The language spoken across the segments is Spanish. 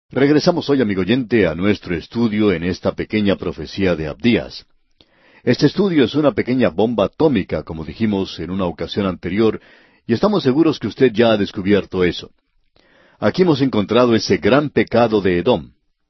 Regresamos hoy, amigo oyente, a nuestro estudio en esta pequeña profecía de Abdías. Este estudio es una pequeña bomba atómica, como dijimos en una ocasión anterior, y estamos seguros que usted ya ha descubierto eso. Aquí hemos encontrado ese gran pecado de Edom.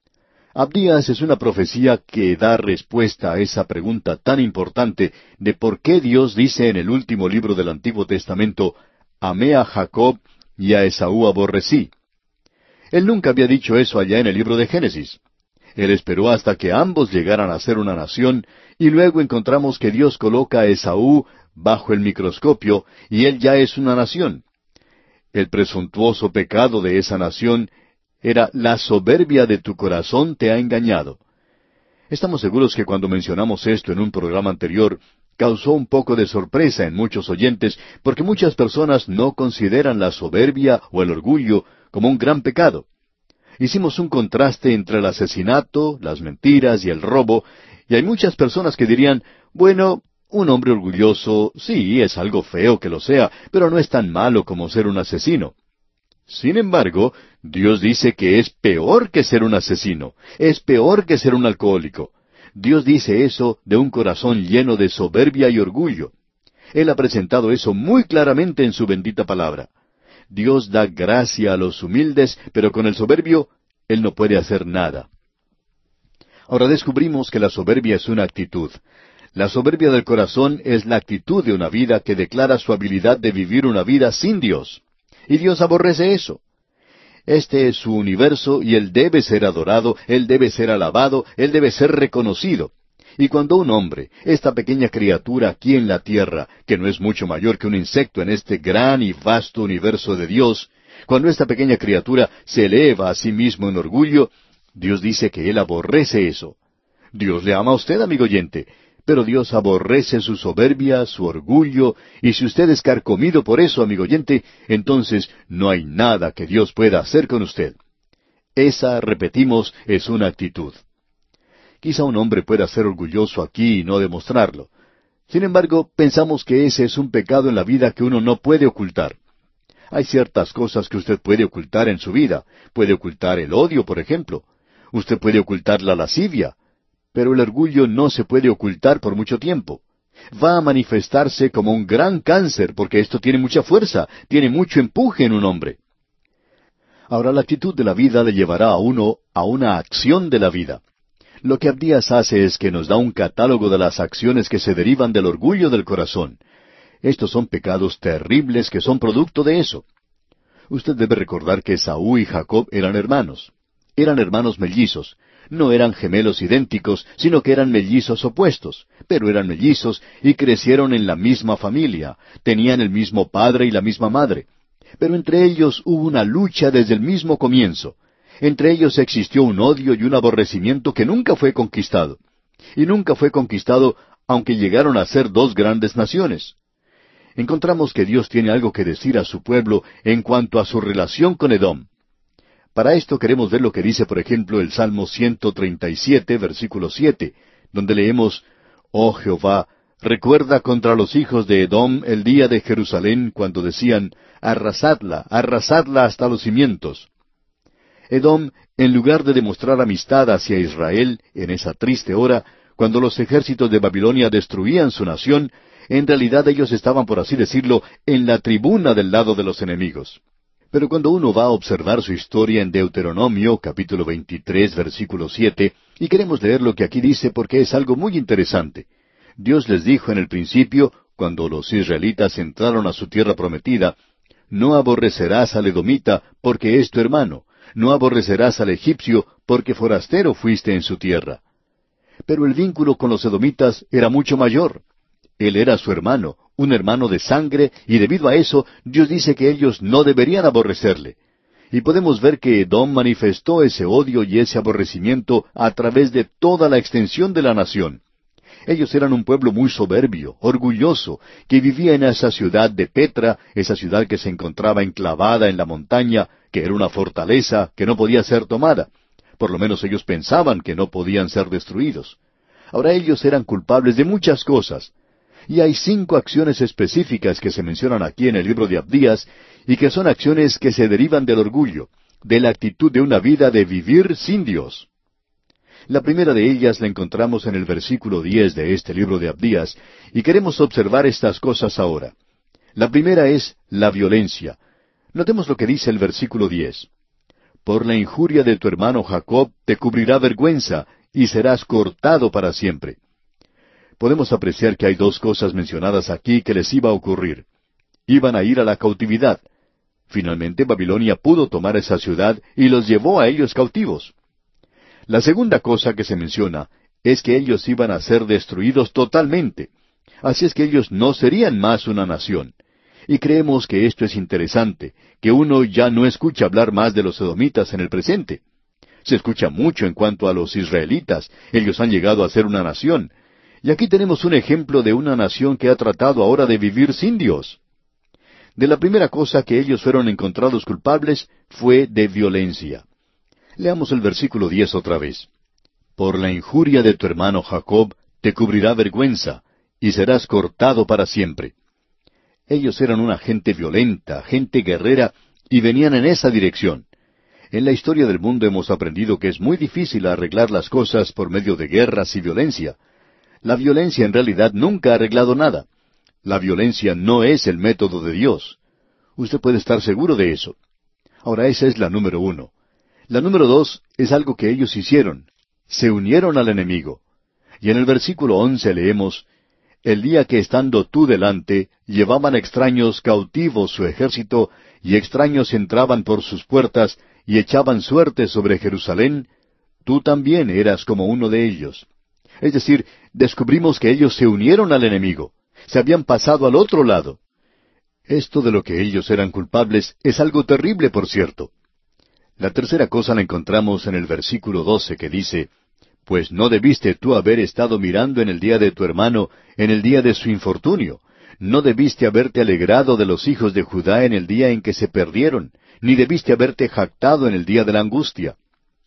Abdías es una profecía que da respuesta a esa pregunta tan importante de por qué Dios dice en el último libro del Antiguo Testamento, «Amé a Jacob y a Esaú aborrecí». Él nunca había dicho eso allá en el libro de Génesis. Él esperó hasta que ambos llegaran a ser una nación, y luego encontramos que Dios coloca a Esaú bajo el microscopio, y él ya es una nación. El presuntuoso pecado de esa nación era la soberbia de tu corazón te ha engañado. Estamos seguros que cuando mencionamos esto en un programa anterior, causó un poco de sorpresa en muchos oyentes, porque muchas personas no consideran la soberbia o el orgullo como un gran pecado. Hicimos un contraste entre el asesinato, las mentiras y el robo, y hay muchas personas que dirían, bueno, un hombre orgulloso, sí, es algo feo que lo sea, pero no es tan malo como ser un asesino. Sin embargo, Dios dice que es peor que ser un asesino, es peor que ser un alcohólico. Dios dice eso de un corazón lleno de soberbia y orgullo. Él ha presentado eso muy claramente en su bendita palabra. Dios da gracia a los humildes, pero con el soberbio, Él no puede hacer nada. Ahora descubrimos que la soberbia es una actitud. La soberbia del corazón es la actitud de una vida que declara su habilidad de vivir una vida sin Dios. Y Dios aborrece eso. Este es su universo y Él debe ser adorado, Él debe ser alabado, Él debe ser reconocido. Y cuando un hombre, esta pequeña criatura aquí en la tierra, que no es mucho mayor que un insecto en este gran y vasto universo de Dios, cuando esta pequeña criatura se eleva a sí mismo en orgullo, Dios dice que Él aborrece eso. Dios le ama a usted, amigo oyente, pero Dios aborrece su soberbia, su orgullo, y si usted es carcomido por eso, amigo oyente, entonces no hay nada que Dios pueda hacer con usted. Esa, repetimos, es una actitud. Quizá un hombre pueda ser orgulloso aquí y no demostrarlo. Sin embargo, pensamos que ese es un pecado en la vida que uno no puede ocultar. Hay ciertas cosas que usted puede ocultar en su vida. Puede ocultar el odio, por ejemplo. Usted puede ocultar la lascivia. Pero el orgullo no se puede ocultar por mucho tiempo. Va a manifestarse como un gran cáncer, porque esto tiene mucha fuerza, tiene mucho empuje en un hombre. Ahora, la actitud de la vida le llevará a uno a una acción de la vida. Lo que Abdías hace es que nos da un catálogo de las acciones que se derivan del orgullo del corazón. Estos son pecados terribles que son producto de eso. Usted debe recordar que Esaú y Jacob eran hermanos. Eran hermanos mellizos. No eran gemelos idénticos, sino que eran mellizos opuestos. Pero eran mellizos y crecieron en la misma familia. Tenían el mismo padre y la misma madre. Pero entre ellos hubo una lucha desde el mismo comienzo. Entre ellos existió un odio y un aborrecimiento que nunca fue conquistado. Y nunca fue conquistado aunque llegaron a ser dos grandes naciones. Encontramos que Dios tiene algo que decir a su pueblo en cuanto a su relación con Edom. Para esto queremos ver lo que dice, por ejemplo, el Salmo 137, versículo 7, donde leemos, «Oh Jehová, recuerda contra los hijos de Edom el día de Jerusalén, cuando decían, arrasadla hasta los cimientos». Edom, en lugar de demostrar amistad hacia Israel en esa triste hora, cuando los ejércitos de Babilonia destruían su nación, en realidad ellos estaban, por así decirlo, en la tribuna del lado de los enemigos. Pero cuando uno va a observar su historia en Deuteronomio, capítulo 23, versículo 7, y queremos leer lo que aquí dice porque es algo muy interesante. Dios les dijo en el principio, cuando los israelitas entraron a su tierra prometida, «No aborrecerás al edomita, porque es tu hermano. No aborrecerás al egipcio, porque forastero fuiste en su tierra». Pero el vínculo con los edomitas era mucho mayor. Él era su hermano, un hermano de sangre, y debido a eso, Dios dice que ellos no deberían aborrecerle. Y podemos ver que Edom manifestó ese odio y ese aborrecimiento a través de toda la extensión de la nación. Ellos eran un pueblo muy soberbio, orgulloso, que vivía en esa ciudad de Petra, esa ciudad que se encontraba enclavada en la montaña, que era una fortaleza que no podía ser tomada. Por lo menos ellos pensaban que no podían ser destruidos. Ahora ellos eran culpables de muchas cosas. Y hay 5 acciones específicas que se mencionan aquí en el libro de Abdías, y que son acciones que se derivan del orgullo. de la actitud de una vida de vivir sin Dios. La primera de ellas la encontramos en el versículo 10 de este libro de Abdías, y queremos observar estas cosas ahora. La primera es la violencia. Notemos lo que dice el versículo 10. Por la injuria de tu hermano Jacob te cubrirá vergüenza, y serás cortado para siempre. Podemos apreciar que hay dos cosas mencionadas aquí que les iba a ocurrir. Iban a ir a la cautividad. Finalmente Babilonia pudo tomar esa ciudad y los llevó a ellos cautivos. La segunda cosa que se menciona es que ellos iban a ser destruidos totalmente. Así es que ellos no serían más una nación. Y creemos que esto es interesante, que uno ya no escucha hablar más de los edomitas en el presente. Se escucha mucho en cuanto a los israelitas. Ellos han llegado a ser una nación. Y aquí tenemos un ejemplo de una nación que ha tratado ahora de vivir sin Dios. De la primera cosa que ellos fueron encontrados culpables fue de violencia. Leamos el versículo 10 otra vez. Por la injuria de tu hermano Jacob te cubrirá vergüenza, y serás cortado para siempre. Ellos eran una gente violenta, gente guerrera, y venían en esa dirección. En la historia del mundo hemos aprendido que es muy difícil arreglar las cosas por medio de guerras y violencia. La violencia en realidad nunca ha arreglado nada. La violencia no es el método de Dios. Usted puede estar seguro de eso. Ahora esa es la número 1. La número 2 es algo que ellos hicieron. Se unieron al enemigo. Y en el versículo 11 leemos, el día que estando tú delante, llevaban extraños cautivos su ejército, y extraños entraban por sus puertas, y echaban suerte sobre Jerusalén, tú también eras como uno de ellos. Es decir, descubrimos que ellos se unieron al enemigo. Se habían pasado al otro lado. Esto de lo que ellos eran culpables es algo terrible, por cierto. La tercera cosa la encontramos en el versículo 12 que dice, pues no debiste tú haber estado mirando en el día de tu hermano, en el día de su infortunio. No debiste haberte alegrado de los hijos de Judá en el día en que se perdieron, ni debiste haberte jactado en el día de la angustia.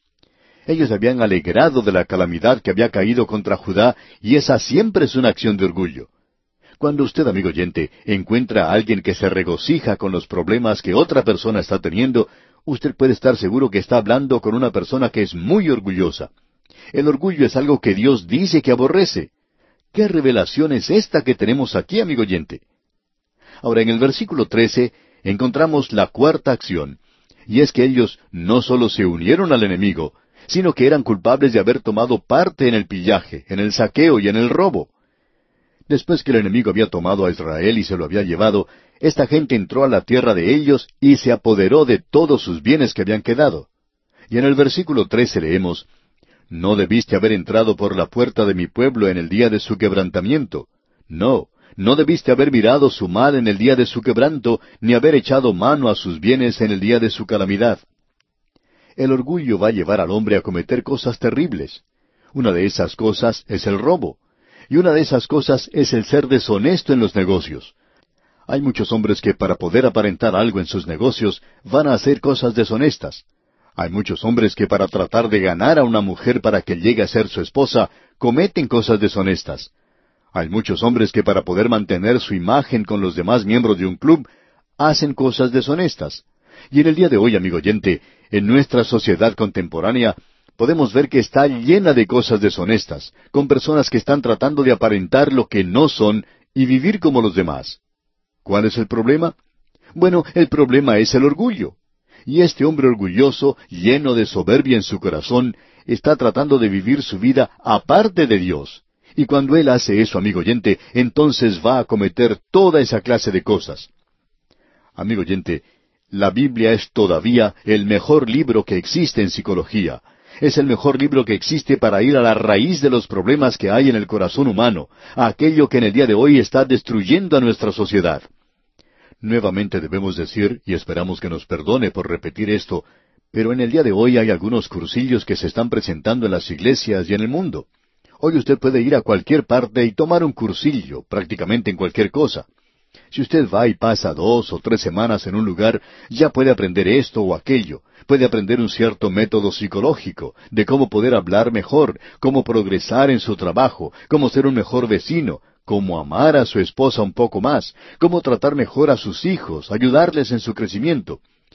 Ellos habían alegrado de la calamidad que había caído contra Judá, y esa siempre es una acción de orgullo. Cuando usted, amigo oyente, encuentra a alguien que se regocija con los problemas que otra persona está teniendo, usted puede estar seguro que está hablando con una persona que es muy orgullosa. El orgullo es algo que Dios dice que aborrece. ¿Qué revelación es esta que tenemos aquí, amigo oyente? Ahora, en el versículo 13, encontramos la cuarta acción, y es que ellos no solo se unieron al enemigo, sino que eran culpables de haber tomado parte en el pillaje, en el saqueo y en el robo. Después que el enemigo había tomado a Israel y se lo había llevado, esta gente entró a la tierra de ellos y se apoderó de todos sus bienes que habían quedado. Y en el versículo 13 leemos, no debiste haber entrado por la puerta de mi pueblo en el día de su quebrantamiento. No debiste haber mirado su mal en el día de su quebranto, ni haber echado mano a sus bienes en el día de su calamidad. El orgullo va a llevar al hombre a cometer cosas terribles. Una de esas cosas es el robo. Y una de esas cosas es el ser deshonesto en los negocios. Hay muchos hombres que para poder aparentar algo en sus negocios van a hacer cosas deshonestas. Hay muchos hombres que para tratar de ganar a una mujer para que llegue a ser su esposa, cometen cosas deshonestas. Hay muchos hombres que para poder mantener su imagen con los demás miembros de un club, hacen cosas deshonestas. Y en el día de hoy, amigo oyente, en nuestra sociedad contemporánea, podemos ver que está llena de cosas deshonestas, con personas que están tratando de aparentar lo que no son y vivir como los demás. ¿Cuál es el problema? Bueno, el problema es el orgullo. Y este hombre orgulloso, lleno de soberbia en su corazón, está tratando de vivir su vida aparte de Dios. Y cuando él hace eso, amigo oyente, entonces va a cometer toda esa clase de cosas. Amigo oyente, la Biblia es todavía el mejor libro que existe en psicología. Es el mejor libro que existe para ir a la raíz de los problemas que hay en el corazón humano, a aquello que en el día de hoy está destruyendo a nuestra sociedad. Nuevamente debemos decir, y esperamos que nos perdone por repetir esto, pero en el día de hoy hay algunos cursillos que se están presentando en las iglesias y en el mundo. Hoy usted puede ir a cualquier parte y tomar un cursillo, prácticamente en cualquier cosa. Si usted va y pasa 2 o 3 semanas en un lugar, ya puede aprender esto o aquello. Puede aprender un cierto método psicológico, de cómo poder hablar mejor, cómo progresar en su trabajo, cómo ser un mejor vecino, cómo amar a su esposa un poco más, cómo tratar mejor a sus hijos, ayudarles en su crecimiento.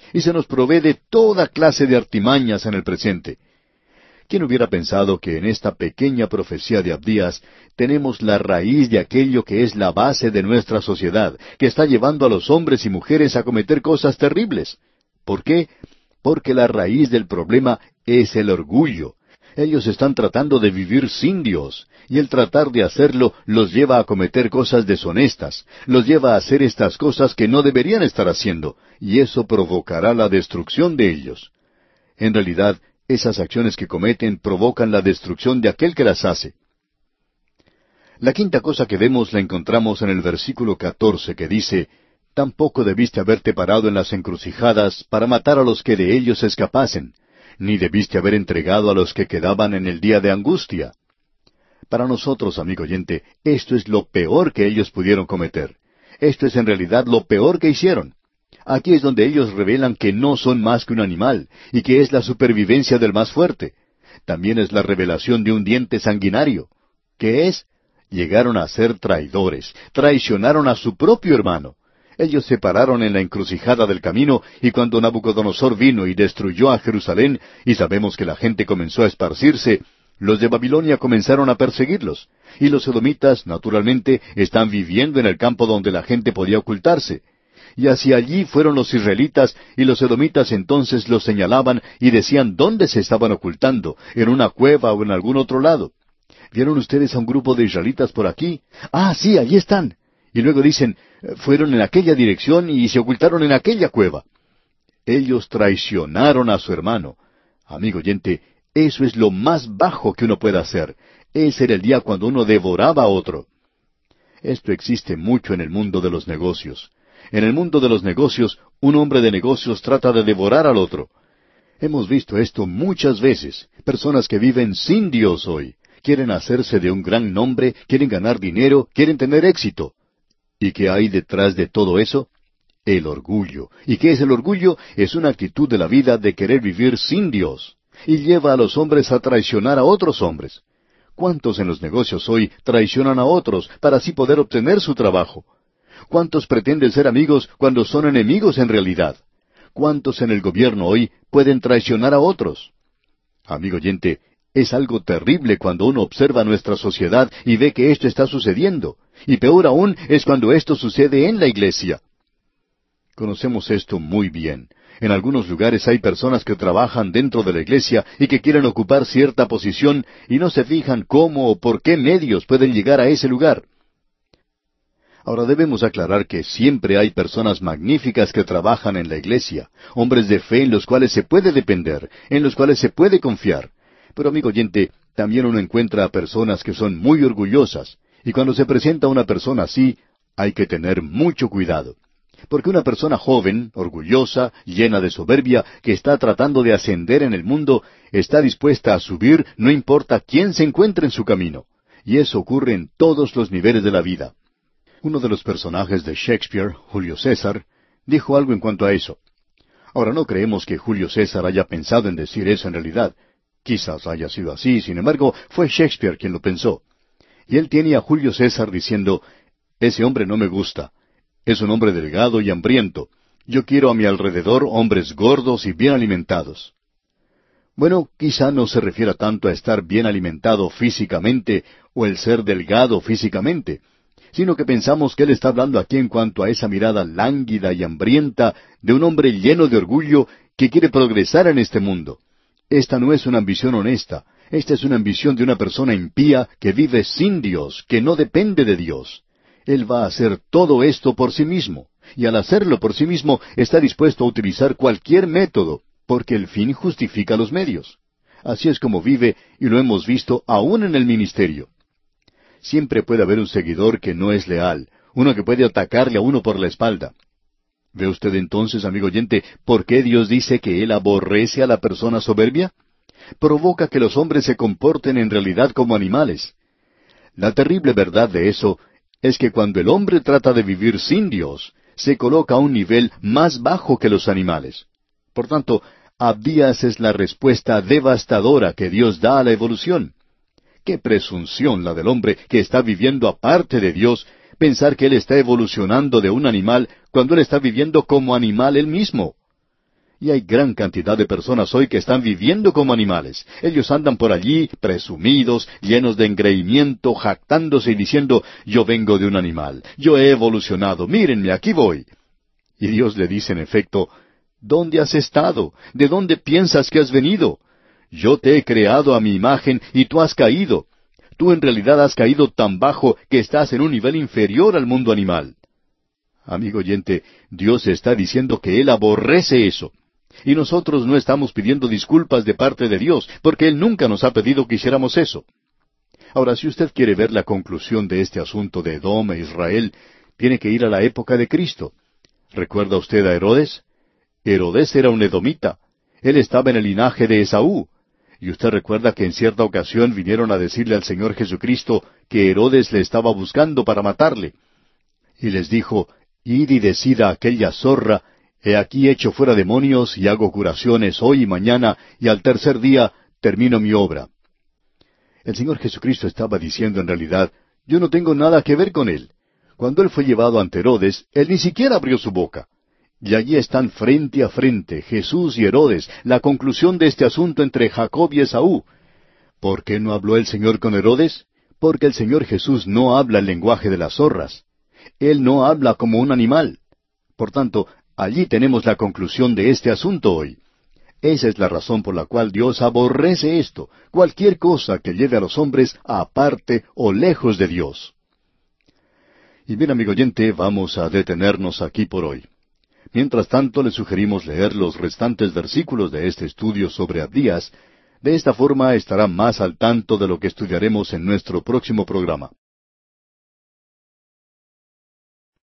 y se nos provee de toda clase de artimañas en el presente. ¿Quién hubiera pensado que en esta pequeña profecía de Abdías tenemos la raíz de aquello que es la base de nuestra sociedad, que está llevando a los hombres y mujeres a cometer cosas terribles? ¿Por qué? Porque la raíz del problema es el orgullo. Ellos están tratando de vivir sin Dios, y el tratar de hacerlo los lleva a cometer cosas deshonestas, los lleva a hacer estas cosas que no deberían estar haciendo, y eso provocará la destrucción de ellos. En realidad, esas acciones que cometen provocan la destrucción de aquel que las hace. La quinta cosa que vemos la encontramos en el versículo 14, que dice: «Tampoco debiste haberte parado en las encrucijadas para matar a los que de ellos escapasen, ni debiste haber entregado a los que quedaban en el día de angustia». Para nosotros, amigo oyente, esto es lo peor que ellos pudieron cometer. Esto es en realidad lo peor que hicieron. Aquí es donde ellos revelan que no son más que un animal, y que es la supervivencia del más fuerte. También es la revelación de un diente sanguinario. ¿Qué es? Llegaron a ser traidores, traicionaron a su propio hermano. Ellos se pararon en la encrucijada del camino, y cuando Nabucodonosor vino y destruyó a Jerusalén, y sabemos que la gente comenzó a esparcirse, los de Babilonia comenzaron a perseguirlos, y los edomitas, naturalmente, están viviendo en el campo donde la gente podía ocultarse. Y hacia allí fueron los israelitas, y los edomitas entonces los señalaban y decían dónde se estaban ocultando, en una cueva o en algún otro lado. ¿Vieron ustedes a un grupo de israelitas por aquí? Ah, sí, allí están. Y luego dicen, fueron en aquella dirección y se ocultaron en aquella cueva. Ellos traicionaron a su hermano. Amigo oyente, eso es lo más bajo que uno puede hacer. Ese era el día cuando uno devoraba a otro. Esto existe mucho en el mundo de los negocios. En el mundo de los negocios, un hombre de negocios trata de devorar al otro. Hemos visto esto muchas veces. Personas que viven sin Dios hoy. Quieren hacerse de un gran nombre, quieren ganar dinero, quieren tener éxito. ¿Y qué hay detrás de todo eso? El orgullo. ¿Y qué es el orgullo? Es una actitud de la vida de querer vivir sin Dios. Y lleva a los hombres a traicionar a otros hombres. ¿Cuántos en los negocios hoy traicionan a otros para así poder obtener su trabajo? ¿Cuántos pretenden ser amigos cuando son enemigos en realidad? ¿Cuántos en el gobierno hoy pueden traicionar a otros? Amigo oyente, es algo terrible cuando uno observa nuestra sociedad y ve que esto está sucediendo. Y peor aún es cuando esto sucede en la iglesia. Conocemos esto muy bien. En algunos lugares hay personas que trabajan dentro de la iglesia y que quieren ocupar cierta posición y no se fijan cómo o por qué medios pueden llegar a ese lugar. Ahora debemos aclarar que siempre hay personas magníficas que trabajan en la iglesia, hombres de fe en los cuales se puede depender, en los cuales se puede confiar. Pero amigo oyente, también uno encuentra a personas que son muy orgullosas, y cuando se presenta una persona así, hay que tener mucho cuidado. Porque una persona joven, orgullosa, llena de soberbia, que está tratando de ascender en el mundo, está dispuesta a subir no importa quién se encuentre en su camino. Y eso ocurre en todos los niveles de la vida. Uno de los personajes de Shakespeare, Julio César, dijo algo en cuanto a eso. Ahora no creemos que Julio César haya pensado en decir eso en realidad. Quizás haya sido así, sin embargo, fue Shakespeare quien lo pensó. Y él tiene a Julio César diciendo, «Ese hombre no me gusta. Es un hombre delgado y hambriento. Yo quiero a mi alrededor hombres gordos y bien alimentados». Bueno, quizá no se refiera tanto a estar bien alimentado físicamente o el ser delgado físicamente, sino que pensamos que él está hablando aquí en cuanto a esa mirada lánguida y hambrienta de un hombre lleno de orgullo que quiere progresar en este mundo. Esta no es una ambición honesta, esta es una ambición de una persona impía que vive sin Dios, que no depende de Dios. Él va a hacer todo esto por sí mismo, y al hacerlo por sí mismo está dispuesto a utilizar cualquier método, porque el fin justifica los medios. Así es como vive, y lo hemos visto aún en el ministerio. Siempre puede haber un seguidor que no es leal, uno que puede atacarle a uno por la espalda. ¿Ve usted entonces, amigo oyente, por qué Dios dice que Él aborrece a la persona soberbia? Provoca que los hombres se comporten en realidad como animales. La terrible verdad de eso es que cuando el hombre trata de vivir sin Dios, se coloca a un nivel más bajo que los animales. Por tanto, Abdías es la respuesta devastadora que Dios da a la evolución. ¡Qué presunción la del hombre que está viviendo aparte de Dios, pensar que él está evolucionando de un animal cuando él está viviendo como animal él mismo! Y hay gran cantidad de personas hoy que están viviendo como animales. Ellos andan por allí presumidos, llenos de engreimiento, jactándose y diciendo, yo vengo de un animal, yo he evolucionado, mírenme, aquí voy. Y Dios le dice en efecto, ¿dónde has estado? ¿De dónde piensas que has venido? Yo te he creado a mi imagen y tú has caído. Tú en realidad has caído tan bajo que estás en un nivel inferior al mundo animal. Amigo oyente, Dios está diciendo que Él aborrece eso. Y nosotros no estamos pidiendo disculpas de parte de Dios, porque Él nunca nos ha pedido que hiciéramos eso. Ahora, si usted quiere ver la conclusión de este asunto de Edom e Israel, tiene que ir a la época de Cristo. ¿Recuerda usted a Herodes? Herodes era un edomita. Él estaba en el linaje de Esaú. Y usted recuerda que en cierta ocasión vinieron a decirle al Señor Jesucristo que Herodes le estaba buscando para matarle. Y les dijo, id y decid a aquella zorra, he aquí echo fuera demonios y hago curaciones hoy y mañana, y al tercer día termino mi obra. El Señor Jesucristo estaba diciendo en realidad, yo no tengo nada que ver con él. Cuando él fue llevado ante Herodes, él ni siquiera abrió su boca. Y allí están frente a frente, Jesús y Herodes, la conclusión de este asunto entre Jacob y Esaú. ¿Por qué no habló el Señor con Herodes? Porque el Señor Jesús no habla el lenguaje de las zorras. Él no habla como un animal. Por tanto, allí tenemos la conclusión de este asunto hoy. Esa es la razón por la cual Dios aborrece esto, cualquier cosa que lleve a los hombres aparte o lejos de Dios. Y bien, amigo oyente, vamos a detenernos aquí por hoy. Mientras tanto, le sugerimos leer los restantes versículos de este estudio sobre Abdías. De esta forma estará más al tanto de lo que estudiaremos en nuestro próximo programa.